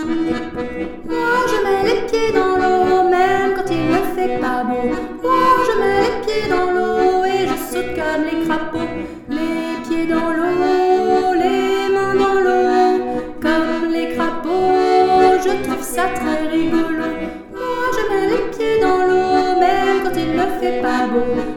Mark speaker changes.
Speaker 1: Moi je mets les pieds dans l'eau, même quand il ne fait pas beau. Moi je mets les pieds dans l'eau et je saute comme les crapauds. Les pieds dans l'eau, les mains dans l'eau, comme les crapauds, je trouve ça très rigolo. Moi je mets les pieds dans l'eau, même quand il ne fait pas beau.